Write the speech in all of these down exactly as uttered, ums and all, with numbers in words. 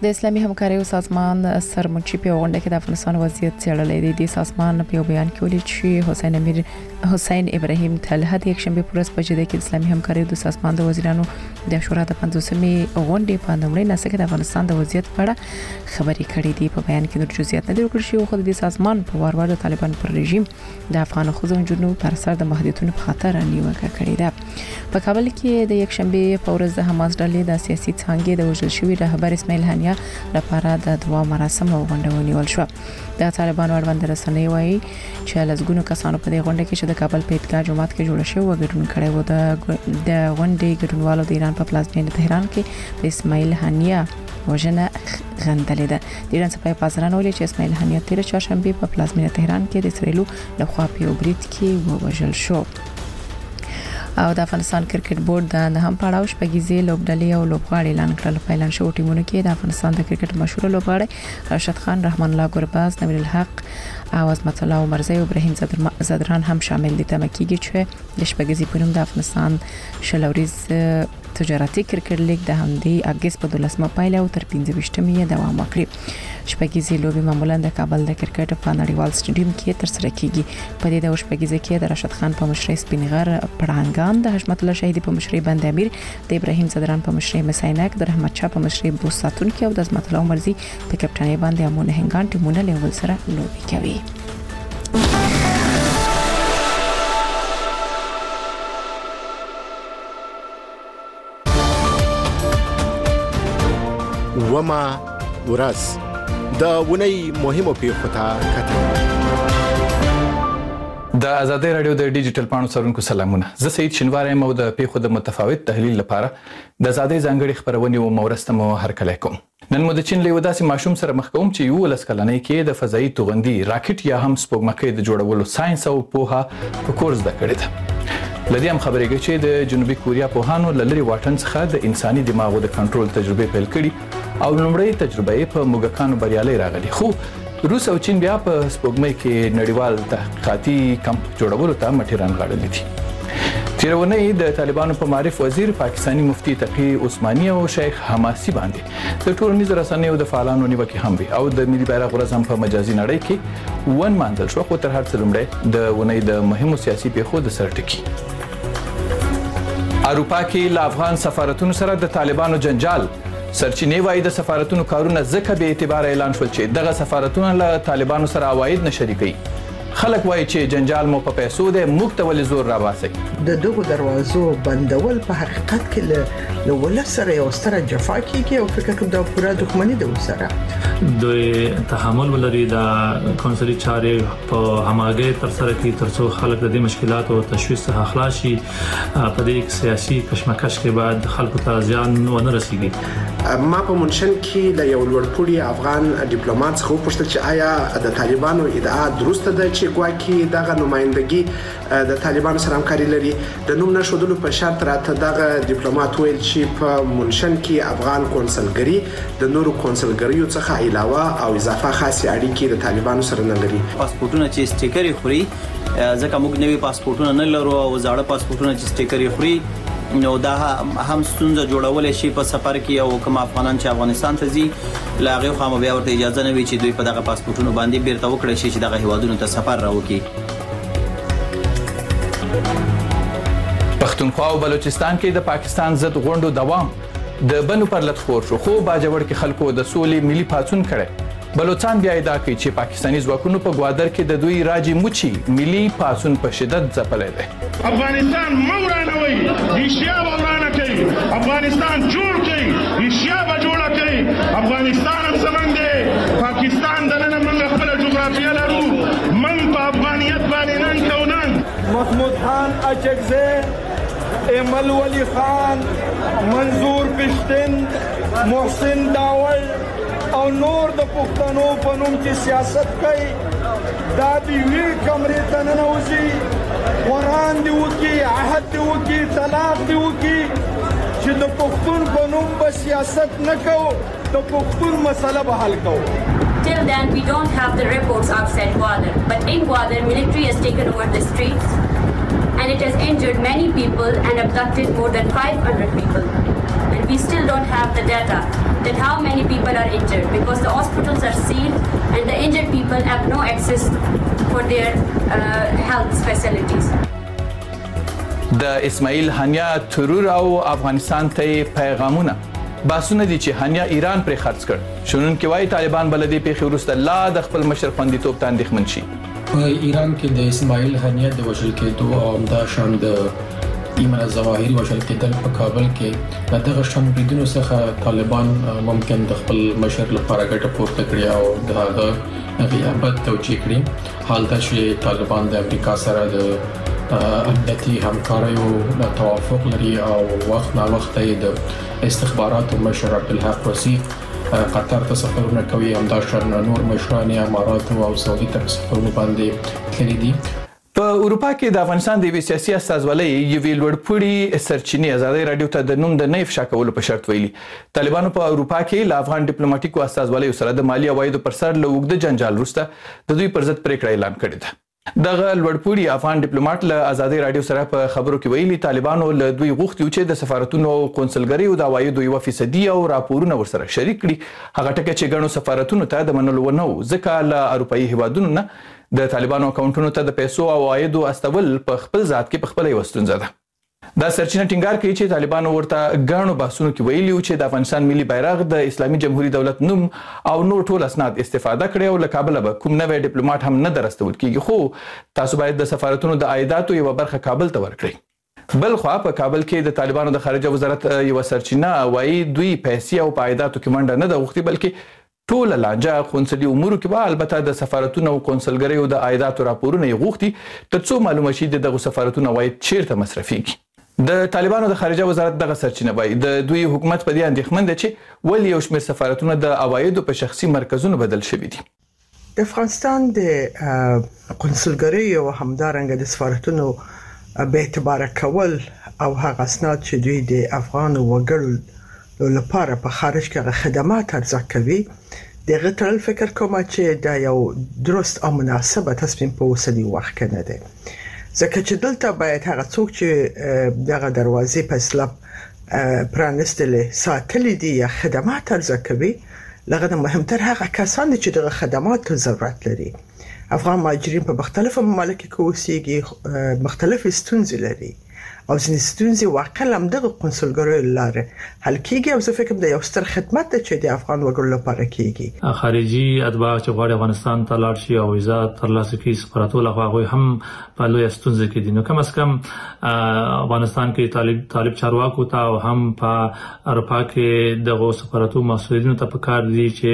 د اسلامي همکاریو سازمان سرمنشي په غونډه کې د افغانستان وضعیت څېړلی دی. د سازمان په بیان کې ویلي چې حسین امیر حسین ابراهیم طلحه د یکشنبه پر ورځ په جده کې د اسلامي همکاریو د سازمان د وزیرانو د شورا د پنځوسمې غونډې په لومړۍ نسخه کې د افغانستان د وضعیت په اړه خبرې کړې دي. په بیان کې د جزئیات نه ورکړل شوی، خو د سازمان په وار وار د طالبان پر رژیم د افغان خزو جنو پر سر د محدودیتونو په خاطر نیوکه کړې ده. په کابل کې د یکشنبه په ورځ د حماس ډلې د سیاسي څانګې د وژل شوی رهبر اسماعیل هنیه لپاره د دعا مراسم او غونډه ونیول شو. د طالبانو اړوند رسنۍ وایي چې لږګونو کسانو په دې غونډه کې چې د کابل په عیدګاه جومات کې جوړ شوی و ګډون کړی و. د غونډې ګډونوالو د ایران په پلازمینه تهران کې د اسماعیل هنیه وژنه غندلې ده. د ایران صفای پاسران ویلي چې اسماعیل هنیه تیر چهارشنبه په پلازمینه تهران کې د اسرائیلو لخوا په یو برید کې ووژل شو. او د افغانستان کرکټ بورډ د نهم پړاو شپږیزې لوبډلې او لوبغاړي اعلان کړل. په اعلان شوو ټیمونو کې د افغانستان د کرکټ مشهور لوبغاړي راشد خان، رحمان الله ګرباز، نویر الحق او عظمت الله عمرزی او ابراهیم زدران هم شامل دي. تمه کیږي چې د شپږیزې په نوم د افغانستان شلوریز تجارتي کرکټ لیګ د همدې اگست په دولسمه پایله او تر پنځه ویشتمې دوام وکړي. شپږیزې لوبي معمولا د کابل د کرکټ په نړیوال سټیډیوم کې ترسره کیږي. په دې د شپږیزې کې د راشد خان په مشرۍ سپینغر پړانګان، د حشمت الله شهیدی په مشرۍ بند امیر، د ابراهیم زدران په مشرۍ مسینک، د رحمت شاه په مشرۍ بوس ساتونکي او د عظمت الله عمرزی په کپټانۍ باندې امونه هنګان ټیمونه له ول سره لوبي کوي. وما ورځ د ونی مهمو پیښو ته کتل. د آزادۍ رادیو د ډیجیټل پاڼو سرونکو سلامونه. زه سید شینوار یم او د پیښو د متفاوت تحلیل لپاره د آزادۍ ځانګړي خبرونه او مورسته مو هرکلی کوم. نن مو د چین له وداسې ماشوم سره مخ کوم چې یو لس کلنۍ کې د فضایي توغندي راکټ یا هم سپوږمکۍ د جوړولو ساينس او پوهه په کورس د کړی ده. لدی هم خبرېږي چې د جنوبي کوریا پوهانو لری واټن څخه د انساني دماغو د کنټرول تجربه پیل کړي او لومړی تجربه یې په موږکانو بریالي راغلي. خو روس او چین بیا په سپوږمۍ کې نړیوال تحقیقاتي کمپ جوړولو ته مټیران غاړلې دي. تیرونی د طالبانو په معرف وزیر پاکستانی مفتی تقی عثماني او شیخ حماسي باندې د ټولنیزو رسنیو د فعالانو نیوکې هم وي او د ملي بیرغ ورځ هم په مجازي نړۍ کې ون مانځل شو. خو تر هر څه لومړی د ونې د مهمو سیاسي پیښو د سر ټکی. اروپا کې له افغان سفارتونو سره د طالبانو جنجال. سرچینې وايي د سفارتونو کارونه ځکه به اعتبار اعلان شول چې دغه سفارتونه له طالبانو سره عواید نه شریکوي. خلک وایي چې جنجال مو په پیسو دی، موږ ته ولې زور راباسي. د دغو دروازو بندول په حقیقت کې له ولس سره یو ستره جفا کیږي او فکر کوم دا پوره دښمني ده ورسره. دوی تحمل ولري د کونسلي چارې په هماګۍ تر سره کې ترڅو خلک د دې مشکلاتو او تشویش څخه خلاص شي. په دې سیاسي کشمکش کې بعد خلکو ته زیان ونه رسیږي. ما په منشن کې د یو لوړپوړي افغان ډیپلوماټ څخه وپوښتل چې آیا د طالبانو ادعا درسته ده چې ګواکې دغه نمائندګي د طالبانو سره همکاري لري. د نوم نشودلو په شرط راته دغه ډیپلوماټ ویل چې په منشن کې افغان کونسلګری د نورو کونسلګریو څخه علاوه او اضافه خاصه اړیکې د طالبانو سره نه لري. پاسپورتونه چې سټیکر خوري ځکه موږ نوي پاسپورتونه نه لرو او زاړه پاسپورتونه چې سټیکر خوري نو دا هم ستونزه جوړولای شي په سفر کې او کوم افغانان چې افغانستان ته ځي لاغه خو هم بیا ورته اجازه نه وي چې دوی په دغه پاسپورتونو باندې بیرته وکړي شي چې دغه هیوادونو ته سفر راوکړي. پښتونخوا او بلوچستان کې د پاکستان ضد غونډو دوام د بنو پر لټ خور شو. خو باجوړ کې خلکو د سولې ملي پاتون کړي. بلوچستان بیا ادعا کوي چې پاکستاني ځواکونو په ګوادر کې د دوی راجی موچی ملي پاتون په شدت ځپلې ده. افغانستان مورانوي ریشیا ورانه کوي، افغانستان جوړ کوي ریشیا به جوړه کوي. افغانستان هم زمونږ دی، پاکستان دننه موږ خپله جغرافیه لرو، موږ په افغانیت باندې نن کوو. نن محمود خان اچکزی، ایمل ولی خان، منظور پشتن، محسن داول او نور د پښتنو په نوم چې سیاست کوي دا د وی کمرې ته ننوځي، قرآن دی وکي، عهد دی وکي، طلاق دی وکي چې د پښتون په نوم به سیاست نه کوو، د پښتون مسله به حل کوو. Till then, we don't have the reports outside Gwadar. But in Gwadar, military has taken over the streets and it has injured many people and abducted more than five hundred people. And we still don't have the data that how many people are injured because the hospitals are sealed and the injured people have no access for their uh, health facilities. د اسماعیل هانیا ترور او افغانستان ته پیغامونه باسونه دي چې هانیا ایران پر خرڅ کړ شنن کې وايي طالبان بلدي په خورسته لا د خپل مشر خوندیتوب ته اندېښمن شي په ایران کې د اسماعیل هانیا د وژل کېدو او همدا شان د ایمن ظواهري وژل کېدل په کابل کې دغه شان بریدونو څخه طالبان ممکن د خپل مشر لپاره ګټه پورته کړي او دغه غیابت توجیه کړي حال دا چې طالبان د امریکا سره د امنیتي همکاریو توافق لري او وخت نا وخت د استخباراتو مشر عبدالحق وثیق قطر ته سفرونه کوي همداشان نور مشران امارات او سعودي ته سفرونه باندې تللي دي په اروپا کې د افغانستان د سیاسي استازولۍ یوې لوړپوړي سرچینې ازادي رادیو ته د نوم د نه افشا کولو په شرط ویلي طالبانو په اروپا کې له افغان ډیپلوماټیکو استازولیو سره د مالی عوایدو پر سر له اوږده جنجال وروسته د دوی پر ضد پریکړه اعلان کړې ده دغه لوړپوړي افغان ډیپلوماټ له ازادي رادیو سره په خبرو کې ویلي طالبانو له دوی غوښتي چې د سفارتونو او قونسلګریو د عوایدو یو فیصدي او راپورونه ورسره شریک کړي هغه ټکه چې ګڼو سفارتونو ته د منلو ونه ځکه له اروپאי هیوادونو نه د طالبانو اکاونټونو ته د پیسو او عوایدو استول په خپل ذات کې په خپل یو ستونزه ده دا سرچینه ټینګار کوي چې طالبانو ورته ګڼو بحثونو کې ویلي چې د افغانستان ملي بیرغ د اسلامي جمهوریت دولت نوم او نور ټول اسناد استفاده کړي او له کابل به کوم نوې ډیپلوماټ هم نه درستول کیږي خو تاسو باید د سفارتونو د عایداتو یو برخه کابل ته ورکړئ بل خو په کابل کې د طالبانو د خارجه وزارت یو سرچینه وايي دوی پیسې او عایداتو کې منډه نه د وختي بلکې ټول لانجه قونسلي امور کې به البته د سفارتونو او قونسلګریو د عایداتو راپورونه یغوختي ترڅو معلومه شي دغه سفارتونو عواید چیرته مصرفيږي د طالبانو د خارجه وزارت دغه سرچینه وایي د دوی حکومت په دې اندېښمن دی چې ولې یو شمېر سفارتونه د عوایدو په شخصي مرکزونو بدل شوي دي د افغانستان د قونسلګریو او همدارنګه د سفارتونو به اعتبار کول او هغه اسناد چې دوی د افغان وګړو لپاره په خارج کې خدمات ارزښت کوي دغه تل فکر کوم چې دا یو درست او مناسبه تصمیم په اوسنی وخت کې نه دی ځکه چې دلته باید هغه څوک چې دغه دروازې په اسلام پرانستلې ساتلې دي یا خدمات ارزښت کوي لغه مهمتر هغه کسان چې دغه خدمات ضرورت لري افغان مهاجرین په مختلفو مملکتو کې اوسېږي مختلف ستونزې لري او ځینې ستونزې واقعا هم دغه قونسلګریو لاره حل کیږي او زه فکر د یو ستر خدمت چې د افغان وګړو لپاره کیږي خارجي اتباع چې غواړي افغانستان ته لاړ شي او ویزا ترلاسه کړي سفارتونو لخوا هغوی هم په لویه ستونزه کې دي نو کم از کم افغانستان کې طالب طالب چارواکو ته او هم په اروپا کې دغه سفارتونو مسؤلینو ته پکار دي چې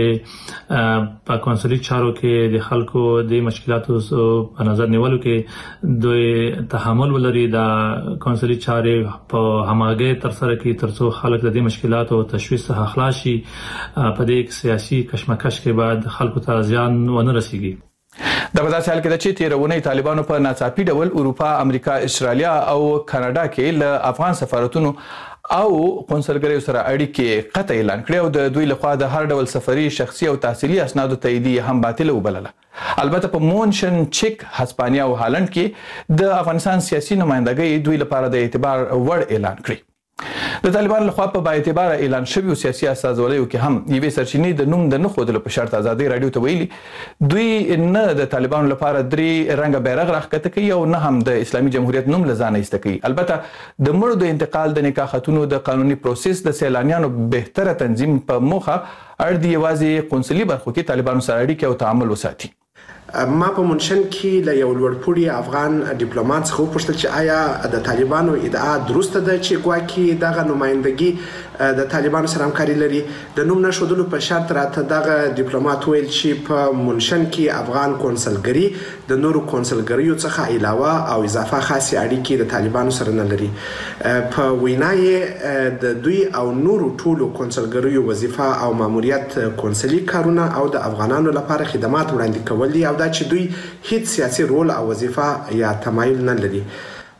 په قونسلي چارو کې د خلکو د مشکلاتو په نظر نیولو کې دوی تحمل ولري د قونسلي چارې په هماګي تر سره کې ترڅو خلک د دې مشکلاتو او تشویش څخه خلاص شي په دې سیاسي کشمکش کې بعد خلکو ته زیان ونه رسیږي د غزا سال کې د چې تیرونه طالبانو په ناڅاپي ډول اروپا امریکا استرالیا او کاناډا کې له افغان سفارتونو او قونسلګریو سره اړیکې قطع اعلان کړې او د دوی لخوا د هر ډول سفري شخصي او تحصیلي اسنادو تاییدیه هم باطله وبلله البته په مونشن چک هسپانیا او هالند کې د افغانستان سیاسي نمائندګۍ دوی لپاره د اعتبار وړ اعلان کړی د طالبان لخوا په باعتبار اعلان شوی سیاسي استازولیو کې هم یوې سرچینې د نوم د نه خودلو په شرط ازادي رادیو ته ویلي دوی نه د طالبانو لپاره درې رنګ بیرغ راخته کوي او نه هم د اسلامي جمهوریت نوم لزانه ایست کوي البته د مړو د انتقال د نکاح خاتونو د قانوني پروسس د سیلانیانو بهتره تنظیم په موخه اړ دی یوازې قونسلي برخو کې طالبانو سره اړیکې او تعامل وساتي ما په منشن کې له یو لوړپوړي افغان ډیپلوماټ څخه وپوښتل چې آیا د طالبانو ادعا درسته ده چې ګواکې دغه نمائندګي د طالبانو سره همکاري لري د نوم نشودلو په شرط راته دغه ډیپلوماټ ویل چې په منشن کې افغان قونسلګری د نورو قونسلګریو څخه علاوه او اضافه خاصه اړیکې د طالبانو سره نه لري په وینای د دوی او نورو ټولو قونسلګریو وظیفه او ماموریت قونسلي کارونه او د افغانانو لپاره خدمات وړاندې کول دي او دا چې دوی هیڅ سیاسي رول او وظیفه یا تمایل نه لري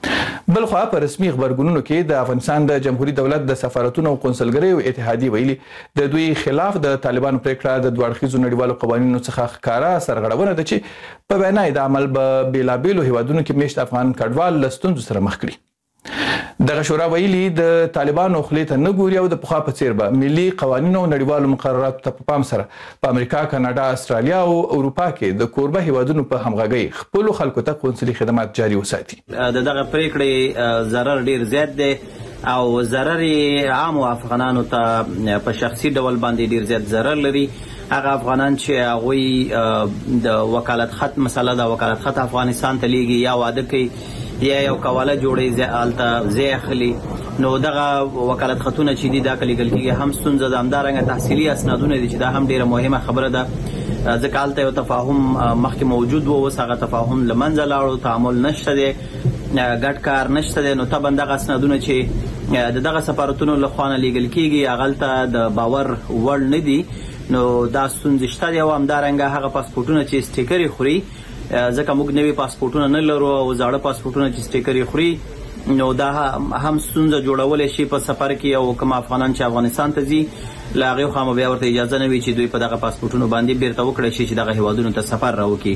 بل خو په رسمي خبرګونونو کې د افغانستان د جمهوریت دولت د سفارتونو او قونسلګریو اتحادیه ویلي د دوی خلاف د طالبانو پریکړه د دوه اړخیزو نړیوالو قوانینو څخه ښکارا سرغړونه ده چې په وینا د عمل په بیلابیلو هیوادونو کې میشت افغان کډوال له ستونزو سره مخ کړي. دغه شورا ویلي د طالبانو خولې ته نه ګوري او د پخوا په څیر به ملي قوانینو او نړیوالو مقرراتو ته په پام سره په امریکا، کاناډا، استرالیا او اروپا کې د کوربه هیوادونو په همغږۍ خپلو خلکو ته قونسلي خدمات جاري وساتي. د دغه پریکړې ضرر ډیر زیات دی او ضرر عام افغانانو ته په شخصي ډول باندې ډیر زیات ضرر لري. هغه افغانان چې هغوی د وکالت خط مسله د وکالت خط افغانستان ته لیږي یا واده کوي یا یو کواله جوړي الته زی اخلي نو دغه وکالت خطونه چې دي دا کلیګل کېږي هم ستونزه د همدارنګه تحصیلي اسنادونه دي چې دا هم ډیره مهمه خبره ده. ځکه هلته یو تفاهم مخکې موجود و، اوس هغه تفاهم له منځه لاړو، تعامل نشته دی، ګډ کار نشته دی. نو طبعا دغه اسنادونه چې د دغه سفارتونو له خوا نه لیږل کېږي هغه هلته د باور وړ نه دي. نو دا ستونزې شته دی او همدارنګه هغه پاسپورټونه چې سټیکرې خوري ځکه موږ نوي پاسپورټونه نه لرو او زاړه پاسپورټونه چې سټیکرې خوري نو دا هم ستونزه جوړولی شي په سفر کې او کوم افغانان چې افغانستان ته ځي له هغې خوا بیا ورته اجازه نه وي چې دوی په دغه پاسپورټونو باندې بیرته وکړی شي چې دغه هیوادونو ته سفر راوکړي.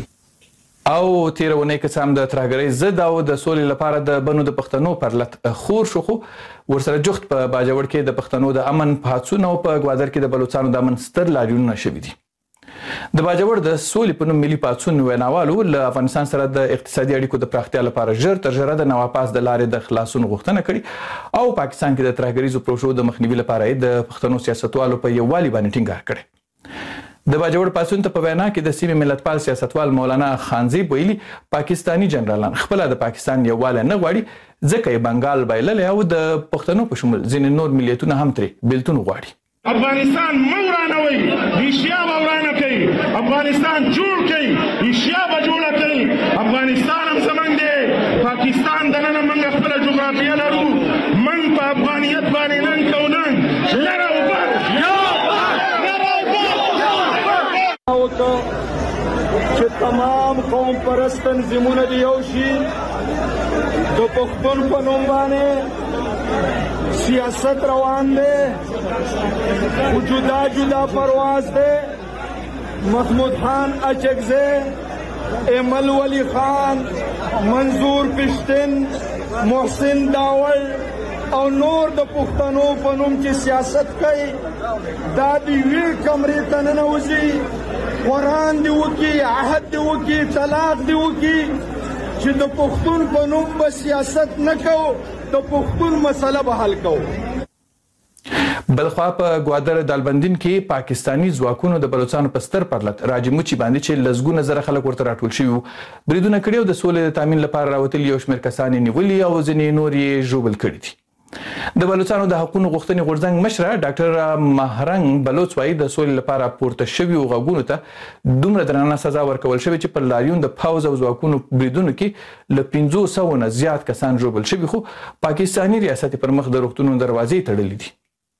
او تیره اونۍ که څه هم د ترهګرۍ ضد او د سولې لپاره د بنو د پښتنو پر لت خور شو، خو ورسره جفت په باجوړ کې د پښتنو د امن پاڅون او په ګوادر کې د بلوچستانو د امن ستر لاریونونه شوي دي. د باجوړ د سولې په نوم ملي پاڅون ویناوالو له افغانستان سره د اقتصادي اړیکو د پراختیا لپاره ژر تر ژره د نواپاس د لارې د خلاصون غوښتنه کړې او پاکستان کې د ترهګریزو پروژو د مخنیوي لپاره د پښتنو سیاستوالو په یووالي باندې ټینګار کړی. د باجوړ پاڅون ته په وینا کې د سیمې ملتپال سیاستوال مولانا خانزیب ویلي پاکستانی جنرالان خپل د پاکستان یووالی نه غواړي ځکه یې بنګال بایللی او د پښتنو په شمول ځینې نور ملیتونه هم ترې بیلتون غواړي. افغانستان مو ورانوي، ایشیا به ورانه کوي، افغانستان جوړ کوي، ایشیا به جوړه کوي. افغانستان هم زمونږ دی، پاکستان دننه موږ خپله جغرافیه لرو، موږ په افغانیت باندې نن کوو نن لر او بر چې تمام قوم پرست تنظیمونه د یو شي د پښتون په نوم باندې سیاست روان دی او جدا جدا پرواز دی. محمود خان اچکزی، ایمل ولی خان، منظور پشتن، محسن داول او نور د پښتنو په نوم چې سیاست کوي دا د یوې کمرې ته ننوځي، قرآن دی وکي، عهد دی وکي، طلاق دی وکي چې د پښتون په نوم به سیاست نه کوو، د پښتون مسله به حل کوو. بلخوا په ګوادر دالبندین کې پاکستانی ځواکونو د بلوچستان په ستر پرلت راجموچي باندې چې لسګونه زره خلک ورته راټول شوي وو بریدونه کړي او د سولې د تامین لپاره راوتلي یو شمېر کسان یې نیولي او ځینې نور یې ژوبل کړي دي. د بلوچستانو د حقوقو غوښتنې غورځنګ مشره ډاکټر مهرنګ بلوچ وایي د سولې لپاره پورته شویو غږونو ته دومره درنه سزا ورکول شوې چې په لاریون د پوځ او ځواکونو بریدونو کې له پنځو سوو نه زیات کسان ژوبل شوي خو پاکستانی ریاست پر مخ د روغتونونو دروازې تړلې دي.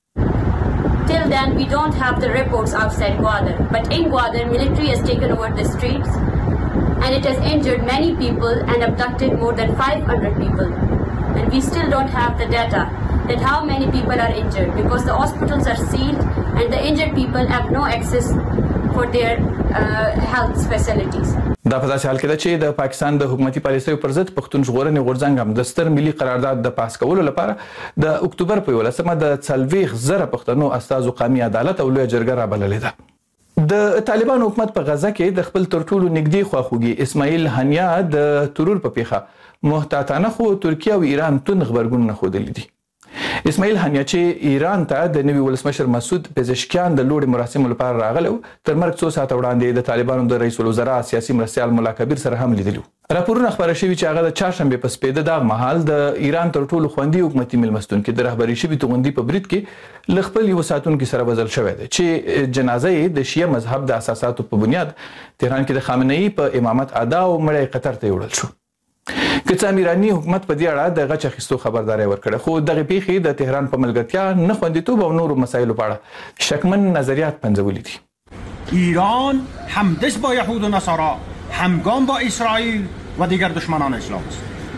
Till then, we don't have the reports outside Gwadar. But in Gwadar, military has taken over the streets and it has injured many people and abducted more than five hundred people. And we still don't have the data that how many people are injured because the hospitals are sealed and the injured people have no access for their uh, health facilities. دا په داسې حال کې ده چې د پاکستان د حکومتي پالیسیو پر ضد پښتون ژغورنې غورځنګ هم د ستر ملي قرارداد د پاس کولو لپاره د اکتوبر په یولسمه د څلوېښت زره پښتنو استازو قومي عدالت او لویه جرګه رابللې ده. د طالبانو حکومت په غزه کې د خپل تر ټولو نږدې خواخوږي اسماعیل هنیا د ترور په پیښه محتاطانه خو ترکیه او ایران توند غبرګونونه ښودلي دي. اسماعیل هنیا چې ایران ته د نوي ولسمشر مسعود پزشکیان د لوړې مراسمو لپاره راغلی و تر مرګ څو ساعته وړاندې د طالبانو د رئیس الوزرا سیاسي مرستیال ملا کبیر سره هم لیدلي وو. راپورونه خپاره شوي چې هغه د چهارشنبې په سپېده دغه مهال د ایران تر ټولو خوندي حکومتي میلمستون کې د رهبري شوي توغندي په برید کې له خپل یوه ساتونکي سره وژل شوی دی چې جنازه یې د شیعه مذهب د اساساتو په بنیاد تهران کې د خامنه‌ای په امامت ادا او مړی قطر ته یوړل شو. که څه ایراني حکومت په دې اړه د غچ اخیستو خبرداری ورکړه خو دغه پیښې د تهران په ملګرتیا نه خوندیتوب او نورو مسایلو په اړه شکمن نظریات پنځولي دي. ایران همدست با یهود و نصارا همگام با اسرائیل و دیگر دشمنان اسلام است.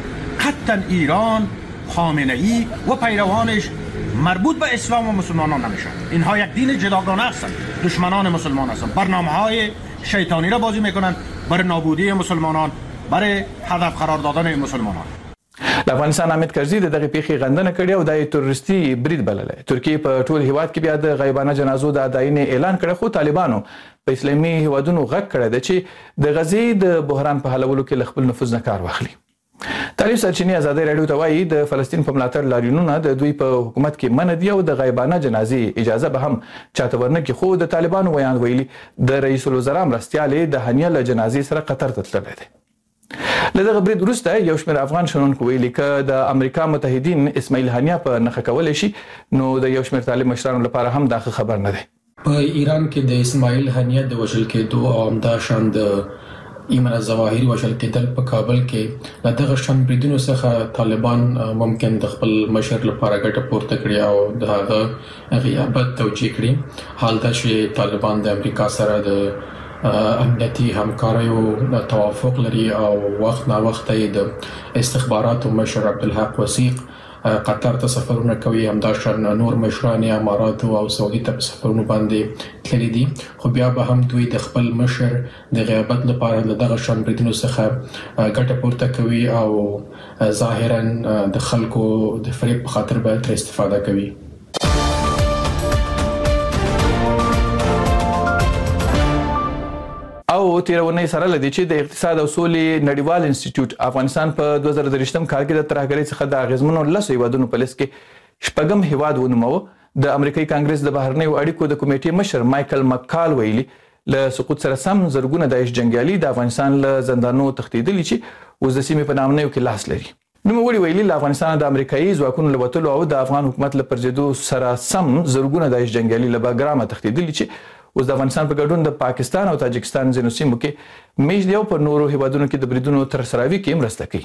حتی ایران، خامنه ای و پیروانش مربوط به اسلام و مسلمانان نمیشن. اینها یک دین جداگانه هستند، دشمنان مسلمان هستند، برنامه های شیطانی را بازی میکنند برای نابودی مسلمانان، برای هدف قرار دادن مسلمانان. د افغانستان حامد کرزي دغه پیښې غندنه کړې او د تروریستي برید بللې. ترکیه په ټول هیواد کې بیا د غیبانه جنازو د اداینې اعلان کړ، خو طالبانو په اسلامي هیوادونو غږ کړی دی چې د غزې د بحران په حلولو کې له خپل نفوذ نه کار واخلي. تعلیم سرچینې ازادي راډیو ته وایي د فلسطین په ملاتړ لاریونونه د دوی په حکومت کې منع دي او د غیبانه جنازې اجازه به هم چاته ورنکړي، خو د طالبانو ویان ویلي د رئیس الوزرا مرستیال د هنیه له جنازې سره قطر ته تللی دی. له دغه برید وروسته یو شمېر افغان شنونکو ویلي که د امریکا متحدین اسماعیل هنیه په نښه کولی شي نو د یو شمېر طالب مشرانو لپاره هم دا ښه خبر نه دی. په ایران کې د اسماعیل هنیه د وژل کېدو او همداشان د ایمن ظواهري وژل کېدل په کابل کې له دغه شان بریدونو څخه طالبان ممکن د خپل مشر لپاره ګټه پورته کړي او د هغه غیابت توجیه کړي. حال دا چې طالبان د امریکا سره د امنیتي همکاریو توافق لري او وخت نا وخت د استخباراتو مشر عبدالحق وثیق قطر ته سفرونه کوي، همداشان نور مشران اماراتو او سعودي ته سفرونه باندې تللي دي، خو بیا به هم دوی د خپل مشر د غیابت لپاره له دغه شان بریدونو څخه ګټه پورته کوي او ظاهرا د خلکو د فریب په خاطر به تر استفاده کوي. او تیرونی سره لدی چې د اقتصاد او سولې نړیوال انسټیټیوټ افغانستان په دوه زره درې کال کې د ترهګرۍ څخه د اغیزمنو لسو هیوادونو په لیست کې شپږم هیواد ونوموه. د امریکایي کانګرس د بهرنیو اړیکو د کمیټې مشر مایکل مکال ویلي له سقوط سره سم زرګونه داعش جنگیالي د افغانستان له زندانونو تښتېدلي چې اوس د سیمې په نامنیو کې لاس لري. نوموړي ویلي له افغانستان د امریکایي ځواکونو له وتلو او د افغان حکومت له پرځېدو سره سم زرګونه داعش جنگیالي له بګرامه تښتېدلي چې اوس د افغانستان په ګډون د پاکستان او تاجکستان ځینو سیمو کې میشت او په نورو هیوادونو کې د بریدونو ترسروي کې مرسته کوي.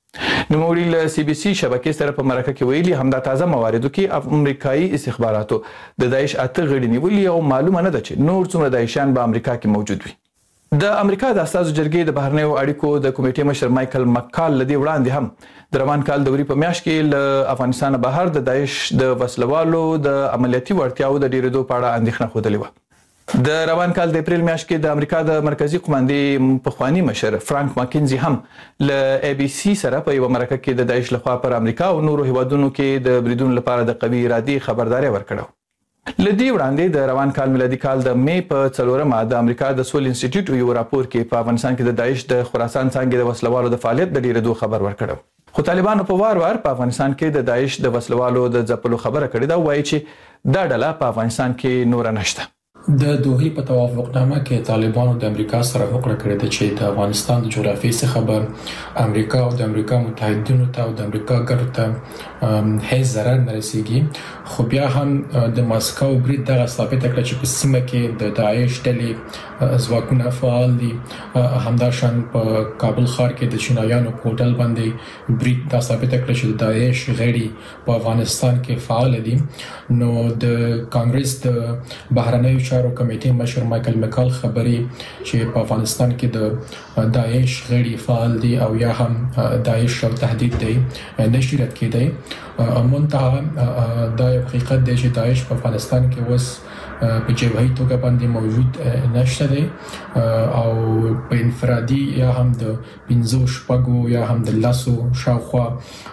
نوموړي له سی بي سي شبکې سره په مرکه کې ویلي همدا تازه مواردو کې امریکایي استخباراتو د داعش اته غړي نیولي او معلومه نه ده چې نور څومره داعشیان په امریکا کې موجود وي. د امریکا د استازو جرګې د بهرنیو اړیکو د کمیټې مشر مایکل مکال لدی وړاندې هم د روان کال د وری په میاشت کې له افغانستان بهر د داعش د وسلوالو د عملیاتي وړتیاو د ډیرېدو په اړه اندېښنه ښودلې وه. د روان کال د اپریل میاشت کې د امریکا د مرکزی قوماندې پخوانی مشر فرانک ماکینزي هم له ای بي سي سره په یو مرکه کې د داعش لخوا پر امریکا او نورو هیوادونو کې د بریدونو لپاره د قوي ارادي خبرداري ورکړه. لدی وړاندې د روان کال میلادي کال د می په څلورمه د امریکا د سول انسټیټیوټ یو راپور کې په افغانستان کې د داعش د خراسان څنګه د وسلوالو د فعالیت د ډیرېدو خبر ورکړ. خو طالبانو په وار وار په افغانستان کې د داعش د وسلوالو د ځپلو خبره کړې ده، وایي چې دا ډله په افغانستان کې نور نشته. د دوحې په توافقنامه کې طالبانو د امریکا سره هوکړه کړې ده چې د افغانستان د جغرافیې څخه به امریکا او د امریکا متحدینو ته او د امریکا ګټو ته هیڅ ضرر نه رسیږي. خو بیا هم د ماسکو برید دغه ثابت کړ چې په سیمه کې د داعش ډلې ځواکونه فعال دي. همداشان په کابل ښار کې د چینایانو په هوټل باندې برید دا ثابت کړ چې د داعش غړي په افغانستان کې فعال دي. نو د کانګرس د بهرنیو چارو کمیټې مشر مایکل مکال خبري چې په افغانستان کې د داعش غړي فعال دي او یا هم داعش او تهدید دی نشي رد کېدی. منتها دا یو حقیقت دی چې داعش په افغانستان کې اوس په جبهي توګه باندې موجود نشته دی او په انفرادي یا هم د پنځو شپږو یا هم د لسو شاوخوا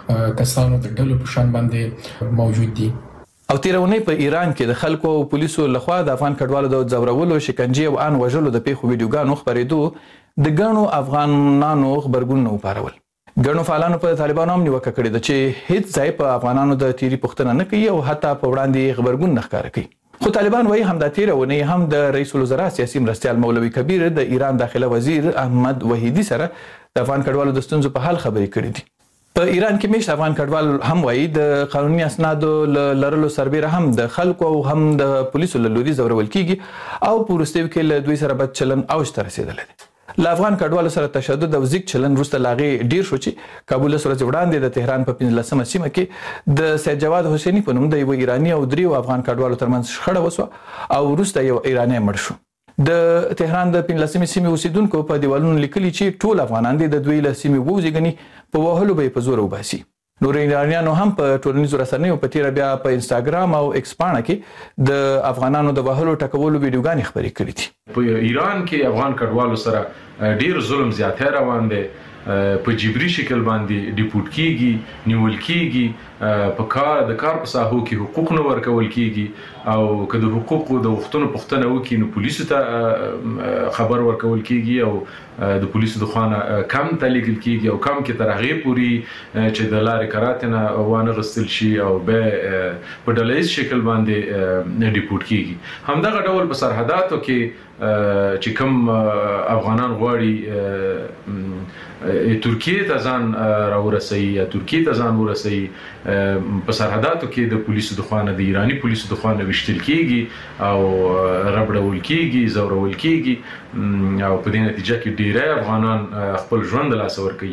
کسانو د ډلو په شان باندې موجود دي. او تیرونی په ایران کې د خلکو او پولیسو لخوا د افغان کډوالو د ځورولو، شکنجې او ان وژلو د پیښو ویډیوګانو خبرېدو د ګڼو افغانانو خبرګونونه وپارول. ګڼو فعالانو په طالبانو هم نیوکه کړې ده چې هیڅ ځای په افغانانو د تیری پوښتنه نه کوي او حتی په وړاندې خبرګون نه ښکاره کوي. خو طالبان وایي همدا تیرونی هم د رئیس الوزرا سیاسي مرستیال مولوي کبیر د ایران داخله وزیر احمد وحیدی سره د افغان کډوالو د ستونزو په حل خبرې کړې دي. په ایران کې میشت افغان کډوال هم وایي د قانوني اسنادو لرلو سربیره هم د خلکو او هم د پولیسو له لوري ځورول کیږي او په وروستیو کې له دوی سره بد چلن اوج ته رسیدلی دی. له افغان کډوالو سره تشدد او زیږ چلن وروسته له هغې ډیر شو چې کابل له ورځې وړاندې د تهران په پنځلسمه سیمه کې د سید جواد حسیني په نوم د یوه ایراني او دریو افغان کډوالو ترمنځ شخړه وسوه او وروسته یو ایرانی مړ شو. د تهران د پنځلسمې سیمې اوسیدونکو په دیوالونو لیکلي چې ټول افغانان د دوی له سیمې ووځي غني په وهلو به په زور وباسي. نور ایرانیانو هم په ټولنیزو رسنیو په تیر بیا په انستاګرام او ایکس پاڼه کې د افغانانو د وهلو ټکولو ویډیوګانې خبرې کړې دي. په ایران کې افغان کډوالو سره ډیر ظلم زیاته روان دي، په جبري شکل باندې ډیپورټ کیږي، نیول کیږي، په کار د کار په ساحو کې حقوق نه ورکول کیږي او که د حقوقو د وختونو پوښتنه وکړي نو پولیسو ته خبر ورکول کیږي او د پولیسو د خانه کم تلیګل کیږي او کم کې تر هغه پوری چې د لارې کراتنه وانه غستل شي او به په ډلهیز شکل باندې ډیپورټ کیږي. همدغه ډول په سرحداتو کې چې کوم افغانان غواړي ترکیه ته ځان راورسوي یا ترکیه ته ځان ورسوي، په سرحداتو کې د پولیسو د خوا نه د ایراني پولیسو د خوا نه ویشتل کیږي او ربړول کیږي، زورول کیږي او په دې نتیجه کې ډیری افغانان خپل ژوند له لاسه ورکوي.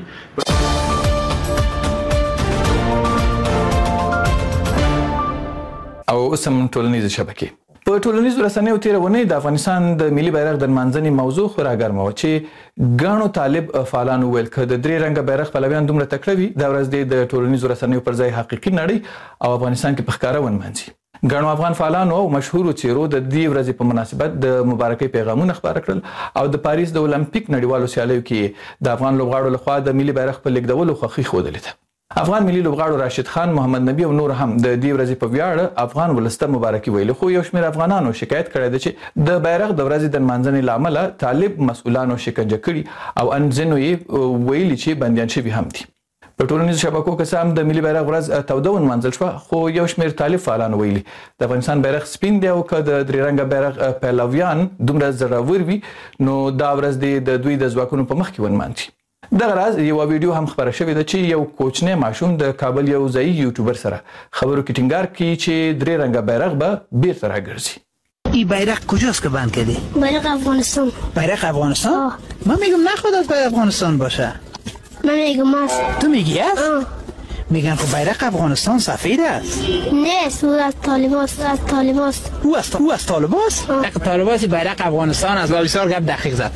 او اوس هم ټولنیزې شبکې په ټولنیزو رسنیو تیره ونې د افغانستان د ملي بیرغ د نمانځنې موضوع خورا ګرمه وه چې ګڼو طالب فعالانو ویل که د درې رنګه بیرغ پلویان دومره تکړه وي دا ورځ د ټولنیزو رسنیو پر ځای حقیقي نړۍ او افغانستان کې په ښکاره ونمانځي. ګڼو افغان فعالانو او مشهورو څیرو د دې ورځې په مناسبت د مبارکۍ پیغامونه خپاره کړل او د پاریس د اولمپیک نړیوالو سیالیو کې د افغان لوبغاړو لخوا د ملي بیرغ په لیږدولو خوښي ښودلې ده. افغان ملي لوبغاړو راشد خان، محمد نبی او نور هم د دې ورځې په ویاړ افغان ولسته مبارکي ویلي، خو یو شمېر افغانانو شکایت کړی دی چې د بیرغ د ورځې د نمانځنې له امله طالب مسؤلانو شکنجه کړي او ان ځینو یې ویلي چې بندیان شوي هم دي. په ټولنیزو شبکو کې هم د ملي بیرغ ورځ توده ونمانځل شوه، خو یو شمېر طالب فعالانو ویلي د افغانستان بیرغ سپین دی او که د درې رنګه بیرغ پهلویان دومره زړور وي نو دا ورځ دې د دوی د ځواکونو په مخ کې ونمانځي. دغه راز یو ویډیو هم خبره شوې ده چې یو کوچنی ماشوم د کابل یو ځایي یوټیوبر سره خبرو کې ټینګار کوي چې درې رنګه بیرغ به بیرته راګرځي. این بیرق کجاست که بند کردی؟ بیرق افغانستان. بیرق افغانستان؟ آه. من میگم نخواد از افغانستان باشه. من میگم است. تو میگی است؟ میگن که بیرق افغانستان سفید است. نیست، او از طالباست، از طالباست. او از او از طالباست؟ طالباست بیرق افغانستان از بسیار گپ دقیق زد.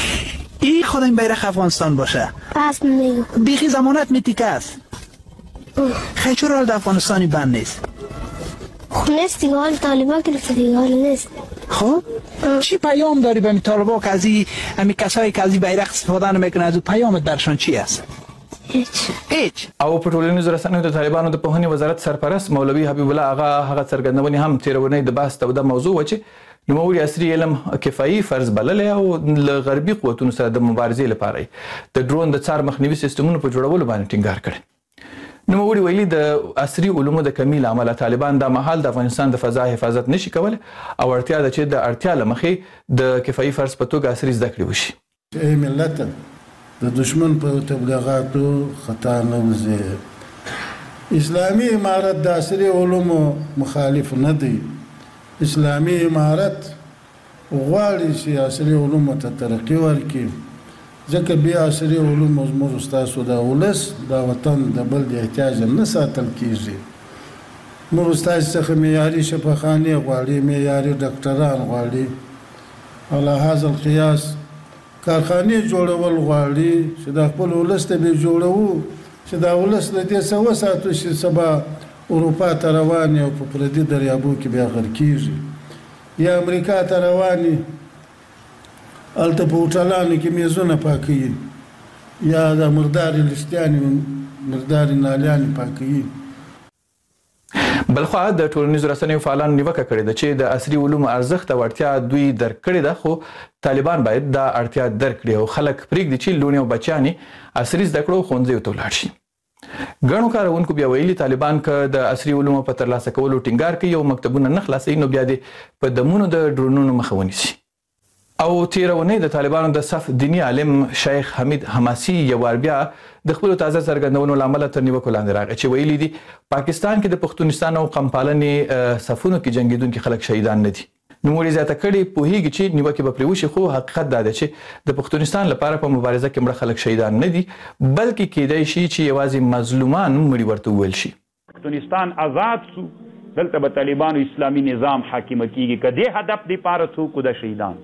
این خود این بیرق افغانستان باشه. پس میگم. بیخی ضمانت میتیکه است. خیلی چرا حال افغانستانی بند نیست؟ خب نیست دیگه، حال طالبا گرفته دیگه، حال نیست. خب چی پیام داری به طالبا که از این کسایی که از این بیرق استفاده نمیکنه از پیامت برشان چی است؟ هیچ هیچ. او په ټولنیزو رسنیو د طالبانو د پوهنې وزارت سرپرست مولوي حبیب الله اغا هغه څرګندونې هم تېره اونۍ د بحث توده موضوع وه چې نوموړي عصري علم کفایي فرض بللی او له غربي قوتونو سره د مبارزې لپاره د ډرون د څار مخنیوي سیستمونو په جوړولو باندې ټینګار کړی. نوموړي ویلي د عصري علومو د کمي له امله طالبان دا مهال د افغانستان د فضا حفاظت نشي کولی او اړتیا ده چې د اړتیا له مخې د کفایي فرض په توګه عصري زده کړې وشي. ای ملت د دشمن په تبلیغاتو خطا نه وځي. اسلامي امارت د عصري علومو مخالف نه دی. اسلامي امارت غواړي چې عصري علومو ته ترقي ورکړي ځکه بیا عصري علومو زموږ ستاسو د ولس د وطن د بل د احتیاج نه ساتل کیږي. موږ ستاسو څخه معیاري شفاخانې غواړي، معیاري ډاکټران غواړي، على هذا القياس کارخانې جوړول غواړي چې د خپل ولس ته به جوړوو چې دا ولس له دې څه وساتو چې سبا اروپا ته روانې او په پردي دریابو کې بیا غرق کېږي، یا امریکا ته روانې هلته په هوټلانو کې میزونه پاکوي، یا د مردارې لښتیانې مردارې نالیانې پاکوي. بلخوا د ټولنیزو رسنیو فعالانو نیوکه کړې ده چې د عصري علومو ارزښت او اړتیا دوی درک کړې ده، خو طالبان باید دا اړتیا درک کړي او خلک پرېږدي چې لوڼې او بچیان یې عصري زده کړو ښوونځیو ته ولاړ شي. ګڼو کاروونکو بیا ویلي طالبان که د عصري علومو په ترلاسه کولو ټینګار کوي او مکتبونه نه خلاصوي نو بیا دې په دمونو د ډرونونو مخه ونیسي. او تیره اونۍ د طالبانو د صف دیني عالم شیخ حمید حماسي یو وار بیا د خپلو تازه څرګندونو له امله تر نیوکو لاندې راغی چې ویلي دي پاکستان کې د پښتونستان او قم پالنې صفونو کې جنګېدونکي خلک شهیدان نه دي. نوموړي زیاته کړې پوهیږي چې نیوکې به پرې وشي، خو حقیقت دا دی چې د پښتونستان لپاره په مبارزه کې مړه خلک شهیدان نه دي بلکې کیدای شي چې یوازې مظلومان مړي ورته وویل شي. پښتونستان آزاد سو دلته به طالبانو اسلامي نظام حاکم کیږي که دې هدف دی پاره څوک د شهیدان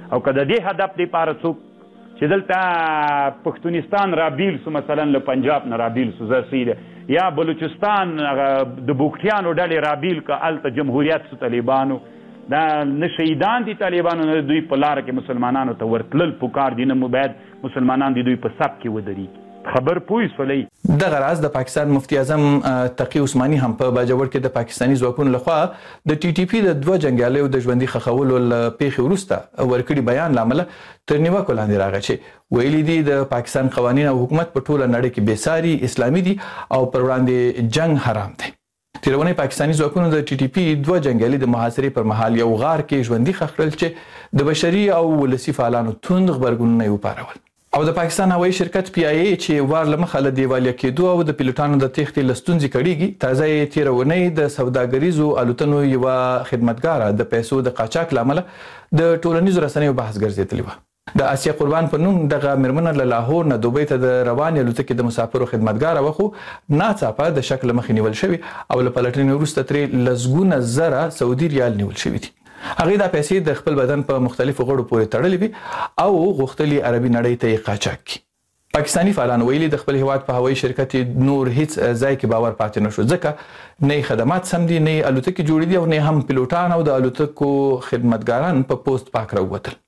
او که د دې هدف لپاره څوک چې دلته پښتونستان رابیل سو مثلا له پنجاب نه رابیل سو زسیده یا بلوچستان د بوکټیانو ډلې رابیل که الته جمهوریت سو طالبانو دا نه شهیدان دي طالبانو نه دوی په لار کې مسلمانانو ته ورتلل پکار دي، نه مو باید مسلمانان دي دوی په سب کې ودرېږي. خبر پوه سولې دغه راز د پاکستان مفتی اعظم تقی عثماني هم په باجوړ کې د پاکستاني ځواکونو لخوا د ټي ټي پی د دوه جنګیالیو د ژوندي ښخولو له پیښې وروسته ورکړي بیان له امله تر نیوکو لاندې راغی چې ویلي دي د پاکستان قوانین او حکومت په ټوله نړۍ کې بېساري اسلامي دي او پر وړاندې جنگ حرام دی. تیرونی پاکستاني ځواکونو د ټي ټي پی دوه جنګیالي د محاصرې پر مهال یو غار کې ژوندي ښخ کړل چې د بشري او ولسي فعالانو توند غبرګونونه یې وپارول. او د پاکستان هوایي شرکت پی آی ای چې وار له مخه له دیوالیه کېدو او د پیلوټانو د تېښتې له ستونزې کړېږي، تازه یې تېره اونۍ د سوداګریزو الوتنو یوه خدمتګاره د پیسو د قاچاق له امله د ټولنیزو رسنیو بحث ګرځېدلې وه. د آسیا قربان په نوم دغه مېرمنه له لاهور نه دوبۍ ته د روانې الوتکې د مسافرو خدمتګاره وه، خو ناڅاپه د شک له مخې نیول شوې او له پلټنې وروسته ترې لسګونه زره سعودي ریال نیول شوي دي. هغې دا پیسې د خپل بدن په مختلفو غړو پورې تړلې وي او غوښتلي عربي نړۍ ته یې قاچاق کړي. پاکستاني فعالانو ویلي د خپل هیواد په هوایي شرکت نور هیڅ ځای کې باور پاتې نه شو، ځکه نه خدمات سم دي، نه الوتکې جوړې دي او نه هم پیلوټان او د الوتکو خدمتګاران په پوسټ پاک راووتل.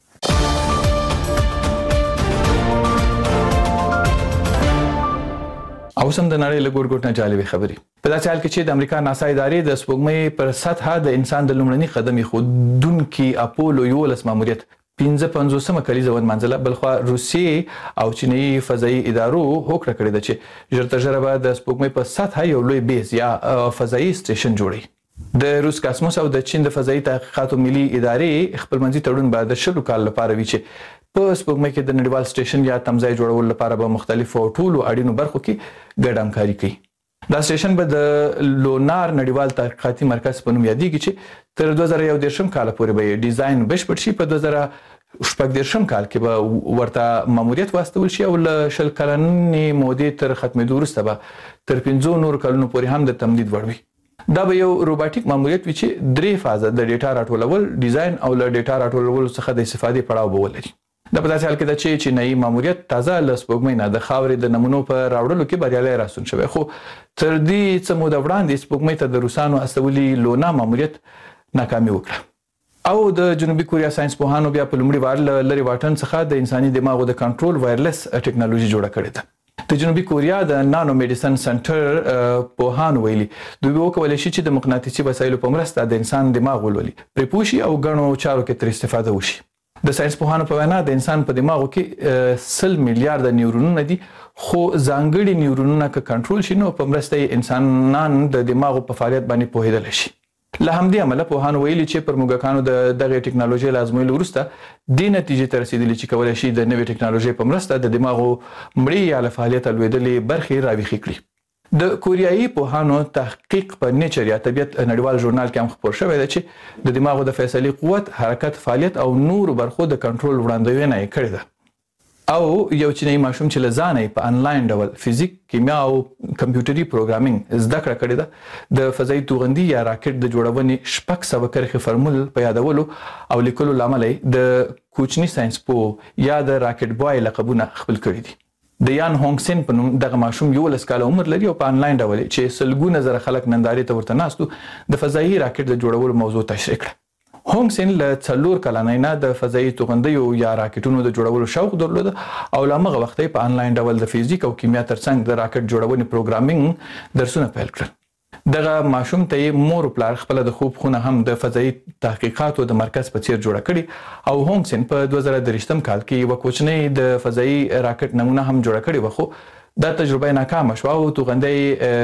او سم د نړۍ له ګوټ ګوټ نه جالبې خبرې په داسې حال کې چې د امریکا ناسا ادارې د سپوږمۍ پر سطحه د انسان د لومړني قدم ایښودونکي اپولو یولس ماموریت پنځه پنځوسمه کلیزه ونمانځله. بلخوا روسیې او چینایي فضایي ادارو هوکړه کړې ده چې ژر تر ژره به د سپوږمۍ په سطحه یو لوی بیس یا فضایي سټیشن جوړوي. د روس کاسموس او د چین د فضایي تحقیقاتو ملي ادارې خپلمنځي تړون به د شلو کال لپاره وي چې په سپوږمۍ کې د نړیوال سټیشن یا تمځای جوړولو لپاره به مختلفو ټولو اړینو برخو کې ګډه همکاري کوي. دا سټیشن به د لونار نړیوال تحقیقاتي مرکز په نوم یادېږي چې تر دوه زره یو دېرشم کال پورې به ډیزاین بشپړ شي. په دوه زره شپږ دېرشم کال کې به ورته ماموریت واستول شي او له شل کلنې مودې تر ختمېدو وروسته به تر پنځو نورو کلونو پورې هم د تمدید وړ وي. دا به یو روباټیک ماموریت وي چې درې فازه د ډیټا راټولول، ډیزاین او له ډیټا راټولولو څخه د استفادې پړاو به ولري. دا په داسې حال کې ده چې چینایي ماموریت تازه له سپوږمۍ نه د خاورې د نمونو په راوړلو کې بریالی راستون شوی، خو تر دې څه موده وړاندې سپوږمۍ ته د روسانو استولي لونا ماموریت ناکامي وکړه. او د جنوبي کوریا ساينس پوهانو بیا په لومړي وار له لرې واټن څخه د انساني دماغو د کنټرول وایرلس ټیکنالوژي جوړه کړې ده. د جنوبي کوریا د نانو میډیسن سنټر پوهانو ویلي دوی وکولای شي چې د مقناطیسي وسایلو په مرسته د انسان دماغ ولولي، پرې پوه شي او ګڼو چارو کې ترې استفاده وشي. د ساينس پوهانو په وینا د انسان په دماغو کې سل میلیارډ نیورونونه دي، خو ځانګړي نیورونونه که کنټرول شي نو په مرسته یې انسانان د دماغو په فعالیت باندې پوهېدلی شي. له همدې امله پوهانو ویلي چې پر موږکانو د دغې ټیکنالوژۍ له ازمویلو وروسته دې نتیجې ته رسېدلي چې کولی شي د نوې ټیکنالوژۍ په مرسته د دماغو مړې یا له فعالیته لوېدلې برخې راویښې کړي. د کوریایي پوهانو تحقیق په نیچر یا طبیعت نړیوال ژورنال کې هم خپور شوی دی چې د دماغو د فیصلې قوت، حرکت، فعالیت او نورو برخو د کنټرول وړاندوینه یې کړې ده. او یو چینایي ماشوم چې له ځانه په انلاین ډول فزیک، کیمیا او کمپیوټري پروګرامینګ زده کړه کړې ده، د فضایي توغندي یا راکټ د جوړونې شپږ سوه کرښې فرمول په یادولو او لیکلو له امله د کوچني ساينس پوه یا د راکټ بوای لقبونه خپل کړي دي. د یان هونګ سین په نوم دغه ماشوم یولس کاله عمر لري او په انلاین ډول چې سلګونه زره خلک نندارې ته ورته ناستو د فضایي راکټ د جوړولو موضوع تشریح کړه. هونګ سین له څلور کلنۍ نه د فضایي توغندیو یا راکټونو د جوړولو شوق درلود او له همغه وخته په انلاین ډول د فزیک او کیمیا ترڅنګ د راکټ جوړونې پروګرامینګ درسونه پیل کړل. دغه ماشوم ته مور پلار خپل د خوب خونه هم د فضایي تحقیقاتو د مرکز په څیر جوړه کړي او هونګ سین په دوه زره درېشتم کال کې یو کوچنی د فضایي راکټ نمونه هم جوړه کړې و، خو دا تجربه ناکامه شوه او توغندی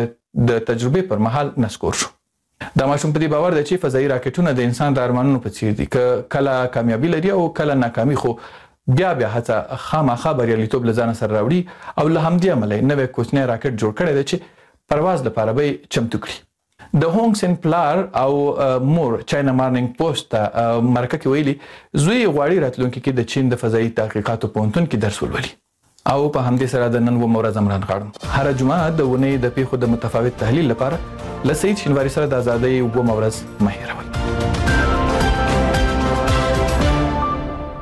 د تجربې پر مهال نسکور شو. دا ماشوم په دې باور دی چې فضایي راکټونه د انسان د ارمانونو په څیر دي، که کله کامیابي لري او کله ناکامي، خو بیا بیا هڅه خامخا بریالیتوب له ځانه سره راوړي او له همدې امله نوی کوچنی راکټ جوړ کړی دی چې پرواز لپاره به چمتو کړي. د هونګ سین پلار او مور چاینا مارنینګ پوسټ ته مرکه کې ویلي زوی غواړي راتلونکي کې د چین د فضایي تحقیقاتو پوهنتون کې درس ولولي. او په همدې سره د نن و مورز امران غاړم هر جمعه د ونې د پیښو د متفاوت تحلیل لپاره له سید شینواری سره د ازادۍ و مورز مهیروي.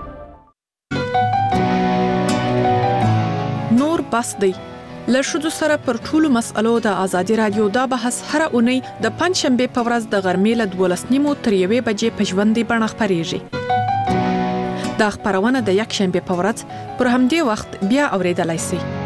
بس دی. له ښځو سره پر ټولو مسألو د ازادي رادیو دا بحث هره اونۍ د پنځشنبې په ورځ د غرمې له دولس نیمو تر یوې بجې په ژوندۍ بڼه خپرېږي. دا خپرونه د یکشنبې په ورځ پر همدې وخت بیا اورېدلای شئ.